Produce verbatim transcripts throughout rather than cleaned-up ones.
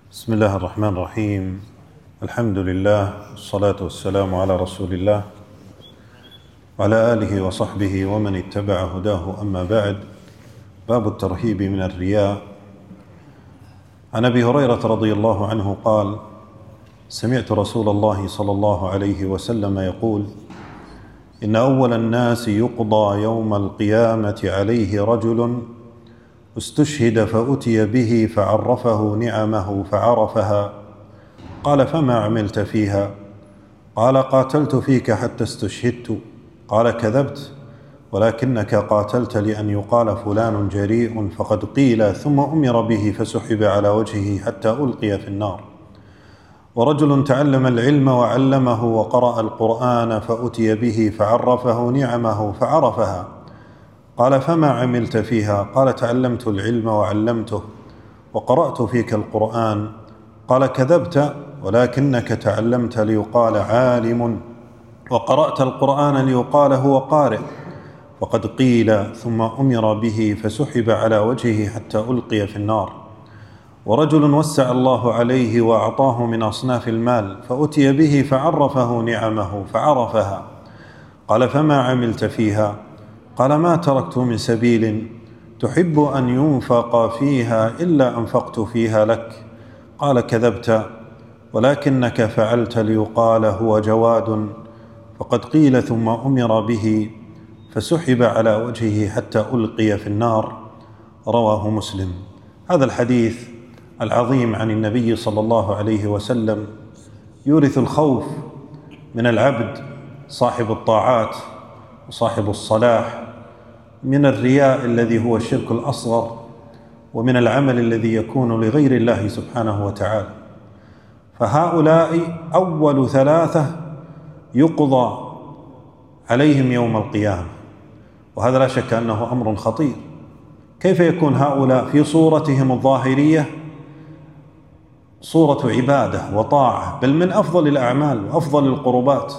بسم الله الرحمن الرحيم. الحمد لله والصلاة والسلام على رسول الله وعلى آله وصحبه ومن اتبع هداه، أما بعد. باب الترهيب من الرياء. عن أبي هريرة رضي الله عنه قال: سمعت رسول الله صلى الله عليه وسلم يقول: إن أول الناس يقضى يوم القيامة عليه رجل استشهد فأتي به فعرفه نعمه فعرفها، قال: فما عملت فيها؟ قال: قاتلت فيك حتى استشهدت. قال: كذبت، ولكنك قاتلت لأن يقال فلان جريء، فقد قيل ثم أمر به فسحب على وجهه حتى ألقي في النار. ورجل تعلم العلم وعلمه وقرأ القرآن فأتي به فعرفه نعمه فعرفها، قال: فما عملت فيها؟ قال: تعلمت العلم وعلمته وقرأت فيك القرآن. قال: كذبت، ولكنك تعلمت ليقال عالم، وقرأت القرآن ليقال هو قارئ، وقد قيل ثم أمر به فسحب على وجهه حتى ألقي في النار. ورجل وسع الله عليه وأعطاه من أصناف المال فأتي به فعرفه نعمه فعرفها، قال: فما عملت فيها؟ قال: ما تركت من سبيل تحب أن ينفق فيها إلا أنفقت فيها لك. قال: كذبت، ولكنك فعلت ليقال هو جواد، فقد قيل ثم أمر به فسحب على وجهه حتى ألقي في النار. رواه مسلم. هذا الحديث العظيم عن النبي صلى الله عليه وسلم يورث الخوف من العبد صاحب الطاعات وصاحب الصلاح من الرياء الذي هو الشرك الأصغر، ومن العمل الذي يكون لغير الله سبحانه وتعالى. فهؤلاء أول ثلاثة يقضى عليهم يوم القيامة، وهذا لا شك أنه أمر خطير. كيف يكون هؤلاء في صورتهم الظاهرية صورة عبادة وطاعة، بل من أفضل الأعمال وأفضل القربات؟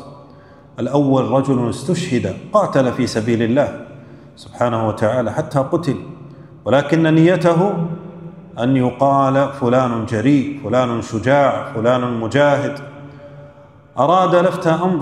الأول رجل استشهد، قاتل في سبيل الله سبحانه وتعالى حتى قتل، ولكن نيته أن يقال فلان جريء، فلان شجاع، فلان مجاهد، أراد لفت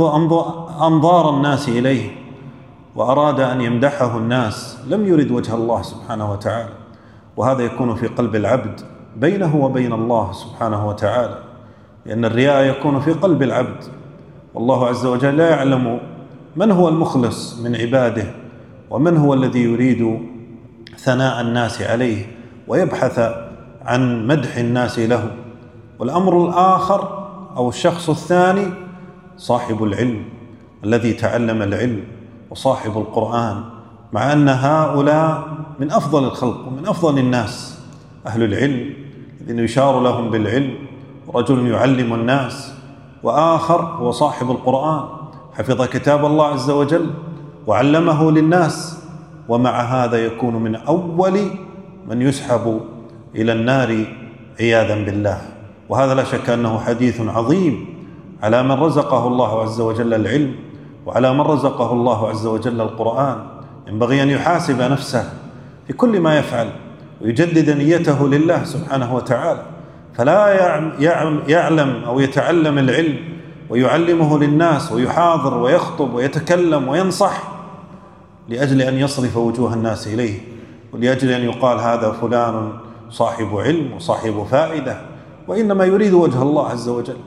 أنظار الناس إليه، وأراد أن يمدحه الناس، لم يرد وجه الله سبحانه وتعالى. وهذا يكون في قلب العبد بينه وبين الله سبحانه وتعالى، لأن الرياء يكون في قلب العبد، والله عز وجل لا يعلم من هو المخلص من عباده ومن هو الذي يريد ثناء الناس عليه ويبحث عن مدح الناس له. والأمر الآخر أو الشخص الثاني صاحب العلم الذي تعلم العلم وصاحب القرآن، مع أن هؤلاء من أفضل الخلق ومن أفضل الناس. أهل العلم الذين يشار لهم بالعلم، رجل يعلم الناس، وآخر هو صاحب القرآن حفظ كتاب الله عز وجل وعلمه للناس، ومع هذا يكون من أول من يسحب إلى النار عياذا بالله. وهذا لا شك أنه حديث عظيم على من رزقه الله عز وجل العلم، وعلى من رزقه الله عز وجل القرآن. ينبغي أن يحاسب نفسه في كل ما يفعل ويجدد نيته لله سبحانه وتعالى، فلا يعلم أو يتعلم العلم ويعلمه للناس ويحاضر ويخطب ويتكلم وينصح لأجل أن يصرف وجوه الناس إليه، ولأجل أن يقال هذا فلان صاحب علم وصاحب فائدة، وإنما يريد وجه الله عز وجل.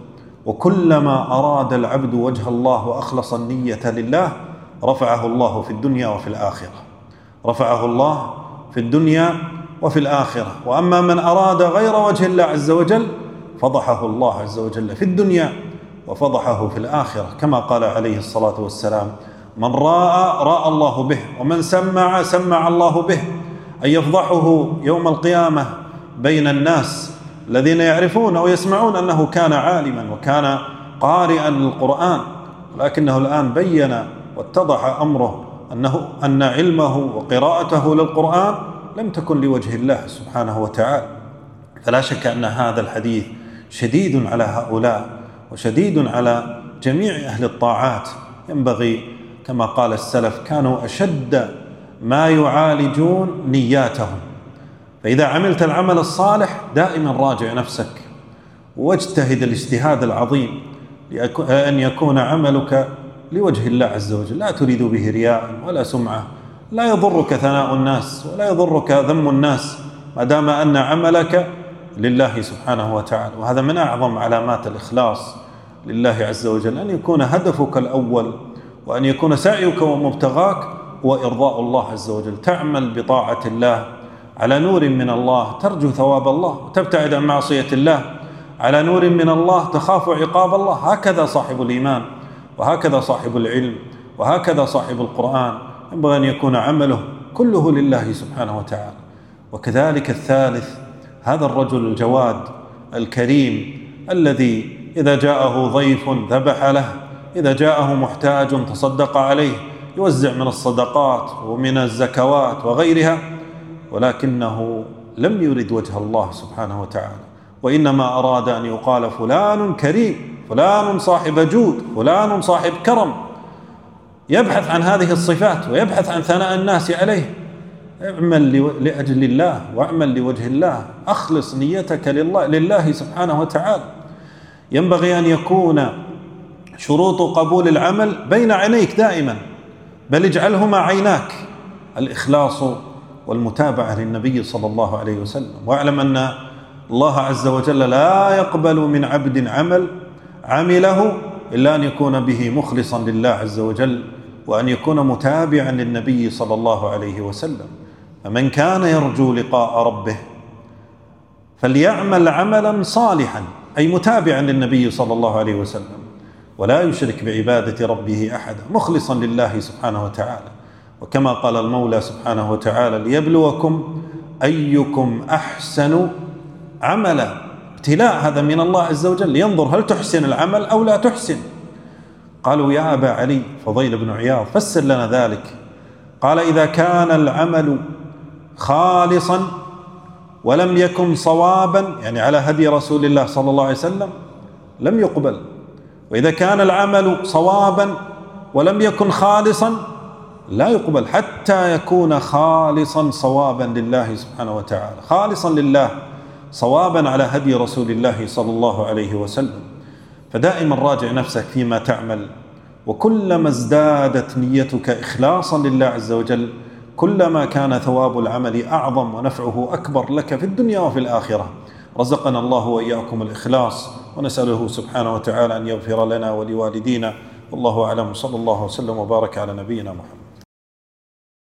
وكلما أراد العبد وجه الله وأخلص النية لله رفعه الله في الدنيا وفي الآخرة، رفعه الله في الدنيا وفي الآخرة. وأما من أراد غير وجه الله عز وجل فضحه الله عز وجل في الدنيا وفضحه في الآخرة، كما قال عليه الصلاة والسلام: من راى راى الله به، ومن سمع سمع الله به. أن يفضحه يوم القيامة بين الناس الذين يعرفون أو يسمعون أنه كان عالما وكان قارئا للقرآن، ولكنه الآن بين واتضح أمره أنه أن علمه وقراءته للقرآن لم تكن لوجه الله سبحانه وتعالى. فلا شك أن هذا الحديث شديد على هؤلاء وشديد على جميع أهل الطاعات. ينبغي كما قال السلف: كانوا أشد ما يعالجون نياتهم. فإذا عملت العمل الصالح دائما راجع نفسك واجتهد الاجتهاد العظيم لأن يكون عملك لوجه الله عز وجل، لا تريد به رياء ولا سمعة. لا يضرك ثناء الناس ولا يضرك ذم الناس ما دام أن عملك لله سبحانه وتعالى. وهذا من أعظم علامات الإخلاص لله عز وجل، أن يكون هدفك الأول وأن يكون سعيك ومبتغاك هو إرضاء الله عز وجل. تعمل بطاعة الله على نور من الله ترجو ثواب الله، وتبتعد عن معصية الله على نور من الله تخاف عقاب الله. هكذا صاحب الإيمان، وهكذا صاحب العلم، وهكذا صاحب القرآن، ينبغي أن يكون عمله كله لله سبحانه وتعالى. وكذلك الثالث هذا الرجل الجواد الكريم الذي إذا جاءه ضيف ذبح له، إذا جاءه محتاج تصدق عليه، يوزع من الصدقات ومن الزكوات وغيرها، ولكنه لم يرد وجه الله سبحانه وتعالى، وإنما أراد أن يقال فلان كريم، فلان صاحب جود، فلان صاحب كرم، يبحث عن هذه الصفات ويبحث عن ثناء الناس عليه. اعمل لأجل الله واعمل لوجه الله، أخلص نيتك لله, لله سبحانه وتعالى. ينبغي أن يكون شروط قبول العمل بين عينيك دائما، بل اجعلهما عيناك، الإخلاص والمتابعة للنبي صلى الله عليه وسلم. واعلم أن الله عز وجل لا يقبل من عبد عمل عمله إلا أن يكون به مخلصا لله عز وجل، وأن يكون متابعا للنبي صلى الله عليه وسلم. فمن كان يرجو لقاء ربه فليعمل عملا صالحا، أي متابعا للنبي صلى الله عليه وسلم، ولا يشرك بعبادة ربه أحدا، مخلصا لله سبحانه وتعالى. وكما قال المولى سبحانه وتعالى: ليبلوكم أيكم أحسن عملا. ابتلاء هذا من الله عز وجل، ينظر هل تحسن العمل أو لا تحسن. قالوا: يا أبا علي، فضيل بن عياض، فسر لنا ذلك. قال: إذا كان العمل خالصا ولم يكن صوابا، يعني على هدي رسول الله صلى الله عليه وسلم، لم يقبل. وإذا كان العمل صوابا ولم يكن خالصا لا يقبل، حتى يكون خالصا صوابا لله سبحانه وتعالى، خالصا لله صوابا على هدي رسول الله صلى الله عليه وسلم. فدائما راجع نفسك فيما تعمل، وكلما ازدادت نيتك إخلاصا لله عز وجل كلما كان ثواب العمل أعظم ونفعه أكبر لك في الدنيا وفي الآخرة. رزقنا الله وإياكم الإخلاص، ونسأله سبحانه وتعالى أن يغفر لنا ولوالدينا. والله أعلم، صلى الله وسلم وبارك على نبينا محمد.